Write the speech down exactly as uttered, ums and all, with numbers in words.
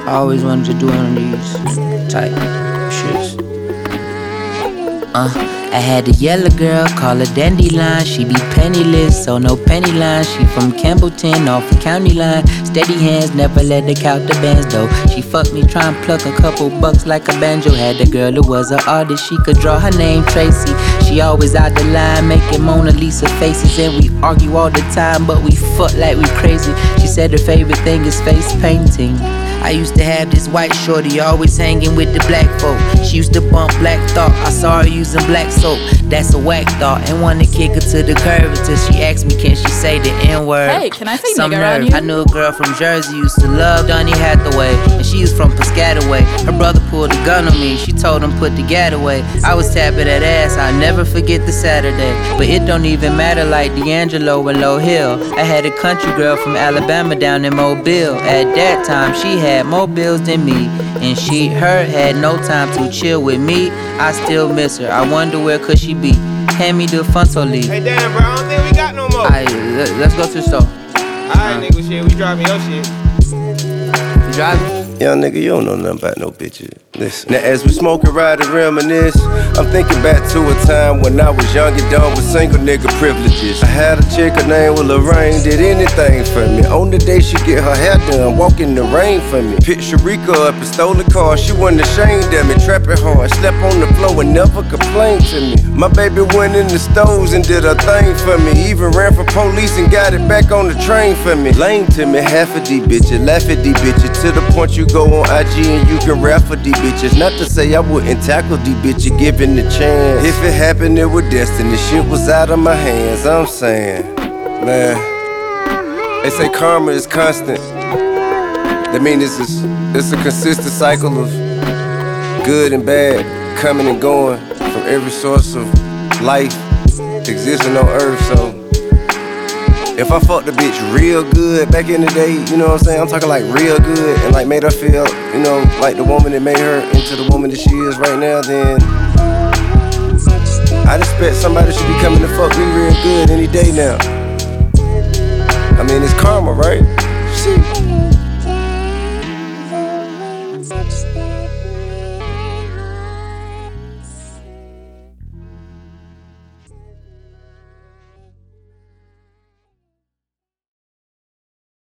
I always wanted to do one of these type shits. Uh, I had a yellow girl, call her Dandelion. She be penniless, so no penny line. She from Campbellton, off the county line. Steady hands, never let her count the bands though. She fucked me, try and pluck a couple bucks like a banjo. Had a girl who was an artist, she could draw, her name Tracy. She always out the line, making Mona Lisa faces. And we argue all the time, but we fuck like we crazy. She said her favorite thing is face painting. I used to have this white shorty always hanging with the black folk. She used to bump Black Thought, I saw her using black soap. That's a whack thought, and wanna kick her to the curb until she asked me, can she say the N-word? Hey, can I say Some nigger nerve. on you? I knew a girl from Jersey used to love Donny Hathaway, and she was from Piscataway. Her brother pulled a gun on me, she told him put the gat away. I was tapping that ass, I'll never forget the Saturday. But it don't even matter like D'Angelo and Low Hill. I had a country girl from Alabama down in Mobile. At that time, she had more bills than me, and she, her, had no time to chill with me. I still miss her, I wonder where could she be. Hand me the Funto leaf. Hey, damn, bro, I don't think we got no more. Alright, let's go to the store. Alright, nigga, shit, we driving your shit. You driving? Young nigga, you don't know nothing about no bitches. Listen. Now as we smoke and ride and reminisce, I'm thinking back to a time when I was young and dumb with single nigga privileges. I had a chick, her name was Lorraine, did anything for me. On the day she get her hair done, walk in the rain for me. Picture Rika up and stole a car, she wasn't ashamed of me. Trapping hard, slept on the floor and never complained to me. My baby went in the stores and did her thing for me. Even ran for police and got it back on the train for me. Lame to me, half of these bitches, laugh at these bitches, to the point you go on I G and you can rap for these bitches. Not to say I wouldn't tackle these bitches given the chance. If it happened, it was destiny. Shit was out of my hands. I'm saying, man, they say karma is constant. That means it's a, it's a consistent cycle of good and bad coming and going from every source of life existing on earth. So if I fucked a bitch real good back in the day, you know what I'm saying? I'm talking like real good and like made her feel, you know, like the woman that made her into the woman that she is right now, then I'd expect somebody should be coming to fuck me real good any day now. I mean, it's karma, right? Shit.